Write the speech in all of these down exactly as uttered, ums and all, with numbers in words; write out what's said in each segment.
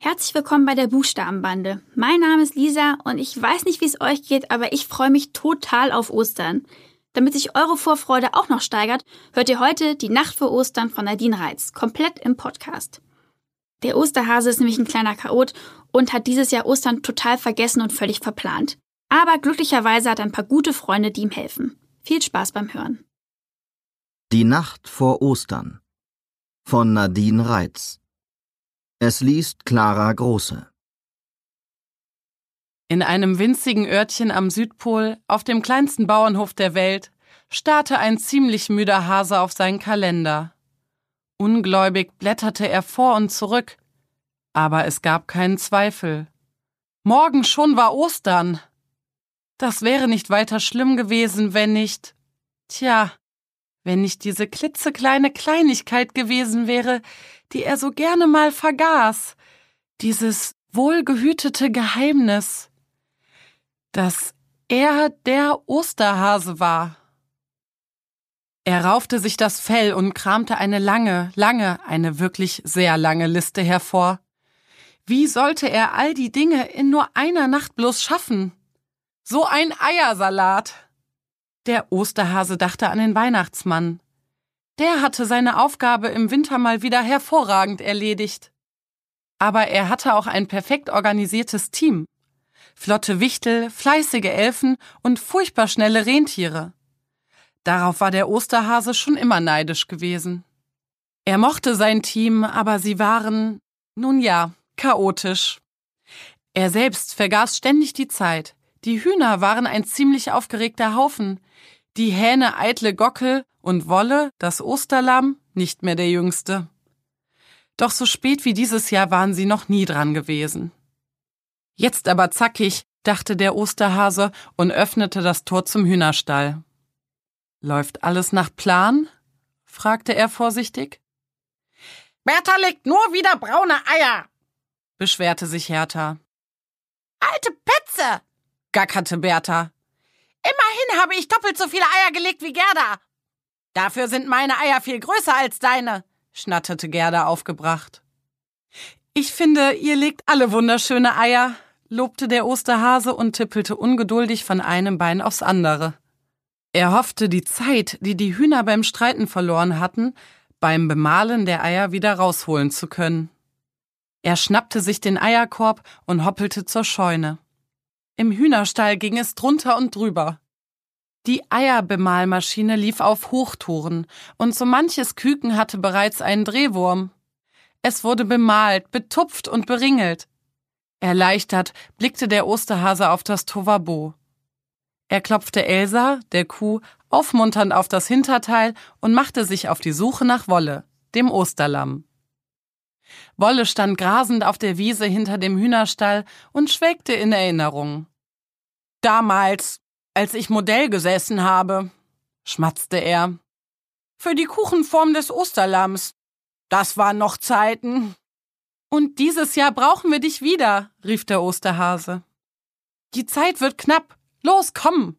Herzlich willkommen bei der Buchstabenbande. Mein Name ist Lisa und ich weiß nicht, wie es euch geht, aber ich freue mich total auf Ostern. Damit sich eure Vorfreude auch noch steigert, hört ihr heute die Nacht vor Ostern von Nadine Reitz, komplett im Podcast. Der Osterhase ist nämlich ein kleiner Chaot und hat dieses Jahr Ostern total vergessen und völlig verplant. Aber glücklicherweise hat er ein paar gute Freunde, die ihm helfen. Viel Spaß beim Hören. Die Nacht vor Ostern von Nadine Reitz. Es liest Clara Große. In einem winzigen Örtchen am Südpol, auf dem kleinsten Bauernhof der Welt, starrte ein ziemlich müder Hase auf seinen Kalender. Ungläubig blätterte er vor und zurück, aber es gab keinen Zweifel. Morgen schon war Ostern. Das wäre nicht weiter schlimm gewesen, wenn nicht, tja, wenn nicht diese klitzekleine Kleinigkeit gewesen wäre, die er so gerne mal vergaß, dieses wohlgehütete Geheimnis, dass er der Osterhase war. Er raufte sich das Fell und kramte eine lange, lange, eine wirklich sehr lange Liste hervor. Wie sollte er all die Dinge in nur einer Nacht bloß schaffen? So ein Eiersalat! Der Osterhase dachte an den Weihnachtsmann. Der hatte seine Aufgabe im Winter mal wieder hervorragend erledigt. Aber er hatte auch ein perfekt organisiertes Team. Flotte Wichtel, fleißige Elfen und furchtbar schnelle Rentiere. Darauf war der Osterhase schon immer neidisch gewesen. Er mochte sein Team, aber sie waren, nun ja, chaotisch. Er selbst vergaß ständig die Zeit. Die Hühner waren ein ziemlich aufgeregter Haufen. Die Hähne eitle Gockel und Wolle, das Osterlamm, nicht mehr der Jüngste. Doch so spät wie dieses Jahr waren sie noch nie dran gewesen. Jetzt aber zackig, dachte der Osterhase und öffnete das Tor zum Hühnerstall. »Läuft alles nach Plan?« fragte er vorsichtig. »Bertha legt nur wieder braune Eier«, beschwerte sich Hertha. »Alte Petze«, gackerte Bertha. »Immerhin habe ich doppelt so viele Eier gelegt wie Gerda. Dafür sind meine Eier viel größer als deine«, schnatterte Gerda aufgebracht. »Ich finde, ihr legt alle wunderschöne Eier«, lobte der Osterhase und tippelte ungeduldig von einem Bein aufs andere. Er hoffte, die Zeit, die die Hühner beim Streiten verloren hatten, beim Bemalen der Eier wieder rausholen zu können. Er schnappte sich den Eierkorb und hoppelte zur Scheune. Im Hühnerstall ging es drunter und drüber. Die Eierbemalmaschine lief auf Hochtouren und so manches Küken hatte bereits einen Drehwurm. Es wurde bemalt, betupft und beringelt. Erleichtert blickte der Osterhase auf das Tohuwabohu. Er klopfte Elsa, der Kuh, aufmunternd auf das Hinterteil und machte sich auf die Suche nach Wolle, dem Osterlamm. Wolle stand grasend auf der Wiese hinter dem Hühnerstall und schwelgte in Erinnerungen. »Damals, als ich Modell gesessen habe«, schmatzte er, »für die Kuchenform des Osterlamms. Das waren noch Zeiten.« »Und dieses Jahr brauchen wir dich wieder«, rief der Osterhase. »Die Zeit wird knapp. Los, komm!«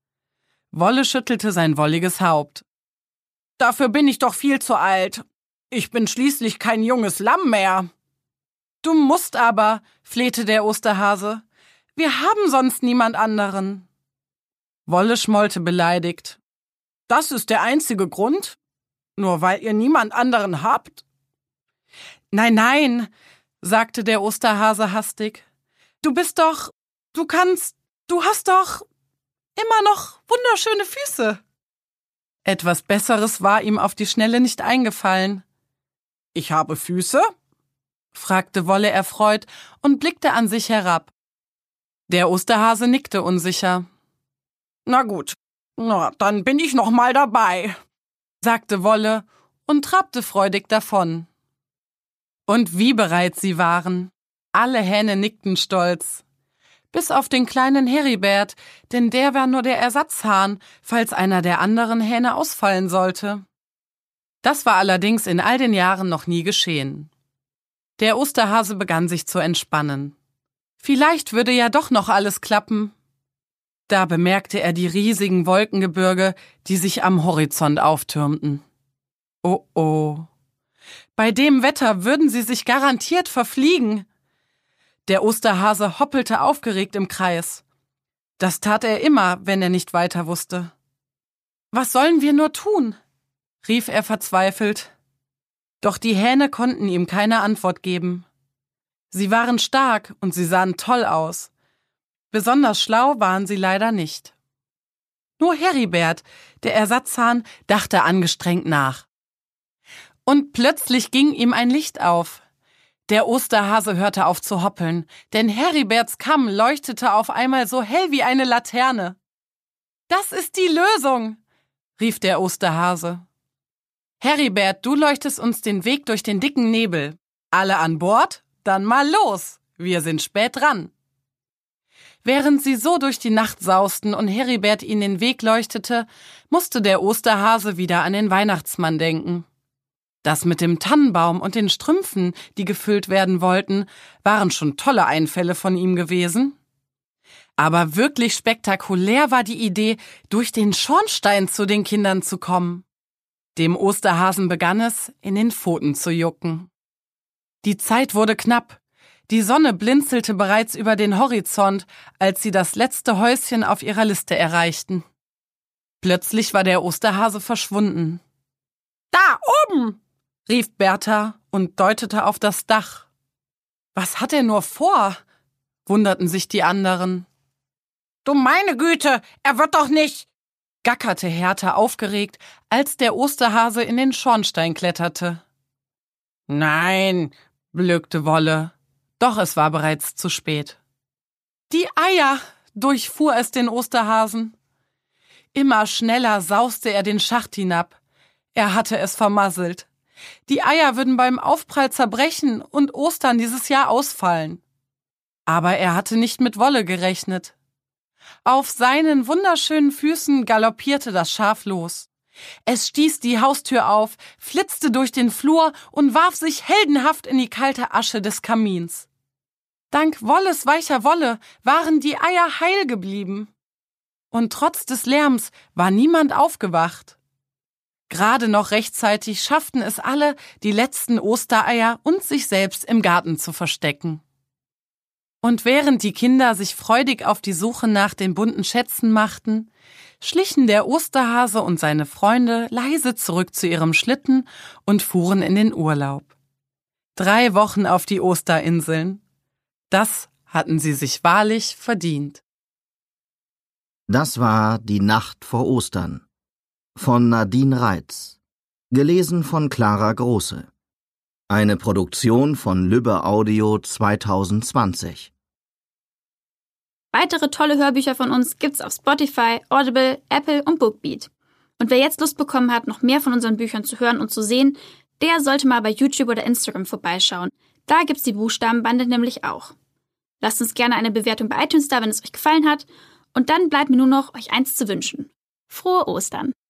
Wolle schüttelte sein wolliges Haupt. »Dafür bin ich doch viel zu alt. Ich bin schließlich kein junges Lamm mehr.« »Du musst aber«, flehte der Osterhase. »Wir haben sonst niemand anderen.« Wolle schmollte beleidigt. »Das ist der einzige Grund? Nur weil ihr niemand anderen habt?« »Nein, nein«, sagte der Osterhase hastig. »Du bist doch, du kannst, du hast doch immer noch wunderschöne Füße.« Etwas Besseres war ihm auf die Schnelle nicht eingefallen. »Ich habe Füße?« fragte Wolle erfreut und blickte an sich herab. Der Osterhase nickte unsicher. »Na gut, na, dann bin ich noch mal dabei«, sagte Wolle und trabte freudig davon. Und wie bereit sie waren. Alle Hähne nickten stolz. Bis auf den kleinen Heribert, denn der war nur der Ersatzhahn, falls einer der anderen Hähne ausfallen sollte. Das war allerdings in all den Jahren noch nie geschehen. Der Osterhase begann sich zu entspannen. Vielleicht würde ja doch noch alles klappen. Da bemerkte er die riesigen Wolkengebirge, die sich am Horizont auftürmten. Oh oh. Bei dem Wetter würden sie sich garantiert verfliegen. Der Osterhase hoppelte aufgeregt im Kreis. Das tat er immer, wenn er nicht weiter wusste. »Was sollen wir nur tun?« rief er verzweifelt. Doch die Hähne konnten ihm keine Antwort geben. Sie waren stark und sie sahen toll aus. Besonders schlau waren sie leider nicht. Nur Heribert, der Ersatzhahn, dachte angestrengt nach. Und plötzlich ging ihm ein Licht auf. Der Osterhase hörte auf zu hoppeln, denn Heriberts Kamm leuchtete auf einmal so hell wie eine Laterne. »Das ist die Lösung«, rief der Osterhase. »Heribert, du leuchtest uns den Weg durch den dicken Nebel. Alle an Bord? Dann mal los, wir sind spät dran.« Während sie so durch die Nacht sausten und Heribert ihnen den Weg leuchtete, musste der Osterhase wieder an den Weihnachtsmann denken. Das mit dem Tannenbaum und den Strümpfen, die gefüllt werden wollten, waren schon tolle Einfälle von ihm gewesen. Aber wirklich spektakulär war die Idee, durch den Schornstein zu den Kindern zu kommen. Dem Osterhasen begann es, in den Pfoten zu jucken. Die Zeit wurde knapp. Die Sonne blinzelte bereits über den Horizont, als sie das letzte Häuschen auf ihrer Liste erreichten. Plötzlich war der Osterhase verschwunden. »Da oben«, rief Bertha und deutete auf das Dach. »Was hat er nur vor?«, wunderten sich die anderen. »Du meine Güte, er wird doch nicht«, gackerte Hertha aufgeregt, als der Osterhase in den Schornstein kletterte. »Nein«, blökte Wolle. Doch es war bereits zu spät. »Die Eier«, durchfuhr es den Osterhasen. Immer schneller sauste er den Schacht hinab. Er hatte es vermasselt. Die Eier würden beim Aufprall zerbrechen und Ostern dieses Jahr ausfallen. Aber er hatte nicht mit Wolle gerechnet. Auf seinen wunderschönen Füßen galoppierte das Schaf los. Es stieß die Haustür auf, flitzte durch den Flur und warf sich heldenhaft in die kalte Asche des Kamins. Dank Wolles weicher Wolle waren die Eier heil geblieben. Und trotz des Lärms war niemand aufgewacht. Gerade noch rechtzeitig schafften es alle, die letzten Ostereier und sich selbst im Garten zu verstecken. Und während die Kinder sich freudig auf die Suche nach den bunten Schätzen machten, schlichen der Osterhase und seine Freunde leise zurück zu ihrem Schlitten und fuhren in den Urlaub. Drei Wochen auf die Osterinseln. Das hatten sie sich wahrlich verdient. Das war Die Nacht vor Ostern von Nadine Reitz, gelesen von Clara Große. Eine Produktion von Lübbe Audio zwanzig zwanzig. Weitere tolle Hörbücher von uns gibt's auf Spotify, Audible, Apple und Bookbeat. Und wer jetzt Lust bekommen hat, noch mehr von unseren Büchern zu hören und zu sehen, der sollte mal bei YouTube oder Instagram vorbeischauen. Da gibt's die Buchstabenbande nämlich auch. Lasst uns gerne eine Bewertung bei iTunes da, wenn es euch gefallen hat. Und dann bleibt mir nur noch, euch eins zu wünschen. Frohe Ostern!